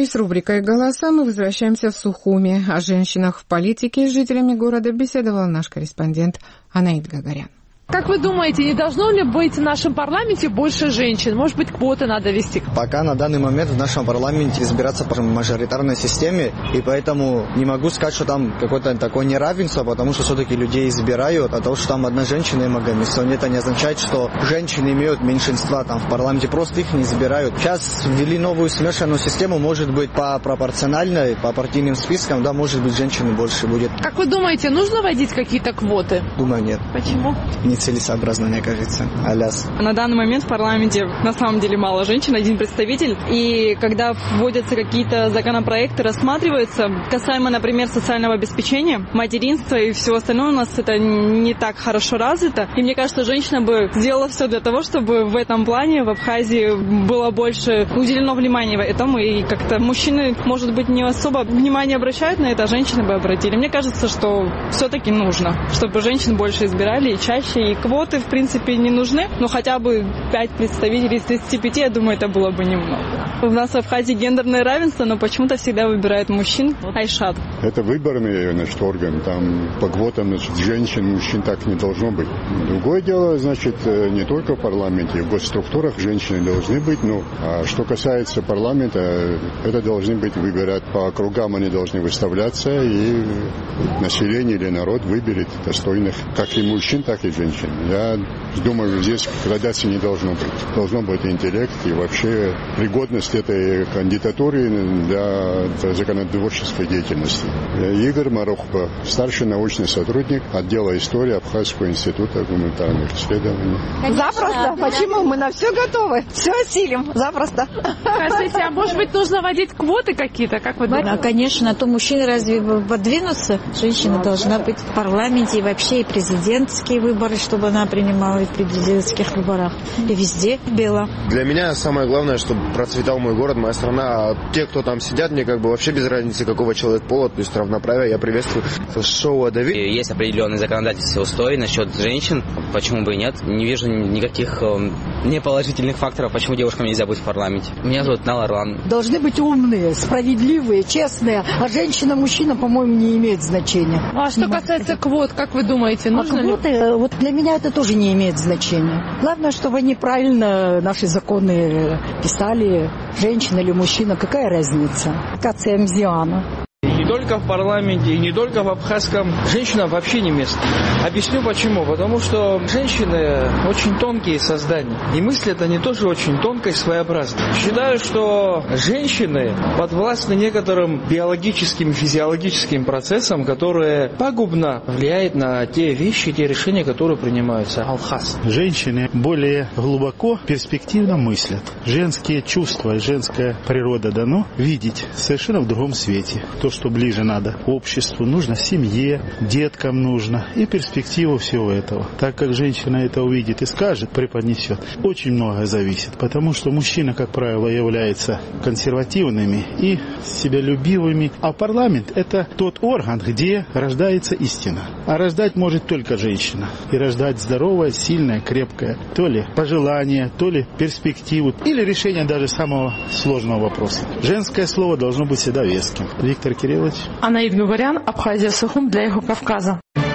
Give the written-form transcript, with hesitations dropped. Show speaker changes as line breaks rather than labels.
И с рубрикой «Голоса» мы возвращаемся в Сухуми. О женщинах в политике с жителями города беседовал наш корреспондент Анаит Гагарян.
Как вы думаете, не должно ли быть в нашем парламенте больше женщин? Может быть, квоты надо вести?
Пока на данный момент в нашем парламенте избираться по мажоритарной системе, и поэтому не могу сказать, что там какое-то такое неравенство, потому что все-таки людей избирают, а то, что там одна женщина и много мест, это не означает, что женщины имеют меньшинства там в парламенте, просто их не избирают. Сейчас ввели новую смешанную систему, может быть, по пропорциональной, по партийным спискам, да, может быть, женщин больше будет.
Как вы думаете, нужно вводить какие-то квоты?
Думаю, нет.
Почему?
Целесообразно, мне кажется. Аляс.
На данный момент в парламенте на самом деле мало женщин, один представитель. И когда вводятся какие-то законопроекты, рассматриваются, касаемо, например, социального обеспечения, материнства и всего остального, у нас это не так хорошо развито. И мне кажется, женщина бы сделала все для того, чтобы в этом плане в Абхазии было больше уделено внимания этому. И как-то мужчины, может быть, не особо внимание обращают на это, а женщины бы обратили. Мне кажется, что все-таки нужно, чтобы женщин больше избирали и чаще. И квоты, в принципе, не нужны, но хотя бы 5 представителей из 35, я думаю, это было бы немного. У нас в Абхазии гендерное равенство, но почему-то всегда выбирают мужчин. Айшат.
Это выборный, орган, там по квотам, женщин, мужчин так не должно быть. Другое дело, не только в парламенте, в госструктурах женщины должны быть, а что касается парламента, это должны быть выбирать по округам, они должны выставляться, и население или народ выберет достойных как и мужчин, так и женщин. Я думаю, здесь градации не должно быть. Должно быть интеллект и вообще пригодность этой кандидатуры для законотворческой деятельности. Игорь Марухба, старший научный сотрудник отдела истории Абхазского института гуманитарных исследований.
Запросто. Почему? Мы на все готовы. Все осилим. Запросто.
Скажите, а может быть нужно вводить квоты какие-то? Как вы думаете?
Конечно, а то мужчины разве подвинутся? Женщина должна быть в парламенте и вообще и президентские выборы, чтобы она принимала и в президентских выборах. И везде было.
Для меня самое главное, чтобы процветал мой город, моя страна. А те, кто там сидят, мне вообще без разницы, какого человека пола, то есть равноправие, я приветствую. Шоу о доверии.
Есть определенные законодательные устои насчет женщин. Почему бы и нет? Не вижу никаких неположительных факторов, почему девушкам нельзя быть в парламенте. Меня зовут Нал Орлан.
Должны быть умные, справедливые, честные. А женщина, мужчина, по-моему, не имеет значения.
А что касается квот, как вы думаете, нужно ли?
Вот для меня это тоже не имеет значения. Главное, чтобы они правильно наши законы писали. Женщина или мужчина, какая разница? Кация Мзиана.
Не только в парламенте и не только в Абхазском женщинам вообще не место. Объясню почему. Потому что женщины очень тонкие создания. И мыслят они тоже очень тонко и своеобразно. Считаю, что женщины подвластны некоторым биологическим, физиологическим процессам, которые пагубно влияют на те вещи, те решения, которые принимаются. Алхаз.
Женщины более глубоко, перспективно мыслят. Женские чувства и женская природа дано видеть совершенно в другом свете. То, что ближе надо обществу, нужно семье, деткам нужно и перспективу всего этого. Так как женщина это увидит и скажет, преподнесет, очень многое зависит, потому что мужчина, как правило, является консервативными и себялюбивыми, а парламент это тот орган, где рождается истина. А рождать может только женщина. И рождать здоровое, сильное, крепкое, то ли пожелание, то ли перспективу, или решение даже самого сложного вопроса. Женское слово должно быть всегда веским. Виктор Кириллович.
Анаит Гагарян, Абхазия, Сухум для Эхо Кавказа.